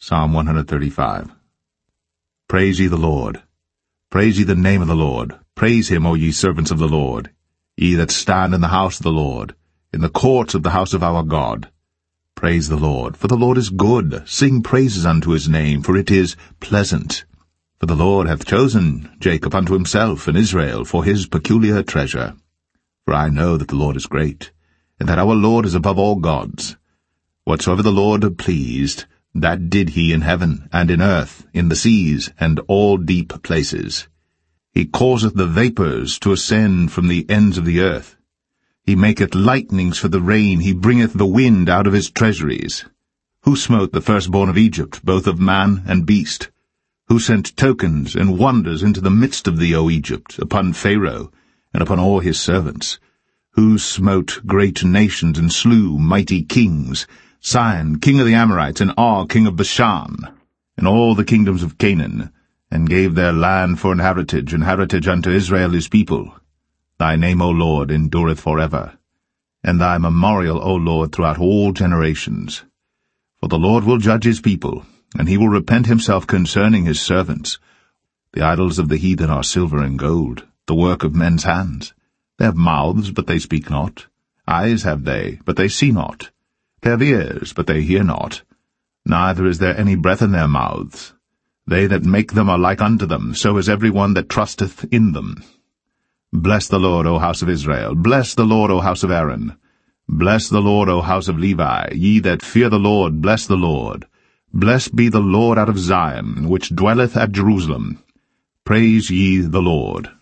Psalm 135. Praise ye the Lord. Praise ye the name of the Lord. Praise him, O ye servants of the Lord, ye that stand in the house of the Lord, in the courts of the house of our God. Praise the Lord, for the Lord is good. Sing praises unto his name, for it is pleasant. For the Lord hath chosen Jacob unto himself, and Israel for his peculiar treasure. For I know that the Lord is great, and that our Lord is above all gods. Whatsoever the Lord pleased, that did he in heaven, and in earth, in the seas, and all deep places. He causeth the vapours to ascend from the ends of the earth. He maketh lightnings for the rain, he bringeth the wind out of his treasuries. Who smote the firstborn of Egypt, both of man and beast? Who sent tokens and wonders into the midst of thee, O Egypt, upon Pharaoh, and upon all his servants? Who smote great nations and slew mighty kings, Sihon, king of the Amorites, and Og, king of Bashan, and all the kingdoms of Canaan, and gave their land for an heritage unto Israel his people. Thy name, O Lord, endureth forever, and thy memorial, O Lord, throughout all generations. For the Lord will judge his people, and he will repent himself concerning his servants. The idols of the heathen are silver and gold, the work of men's hands. They have mouths, but they speak not. Eyes have they, but they see not. They have ears, but they hear not. Neither is there any breath in their mouths. They that make them are like unto them, so is every one that trusteth in them. Bless the Lord, O house of Israel. Bless the Lord, O house of Aaron. Bless the Lord, O house of Levi. Ye that fear the Lord, bless the Lord. Blessed be the Lord out of Zion, which dwelleth at Jerusalem. Praise ye the Lord.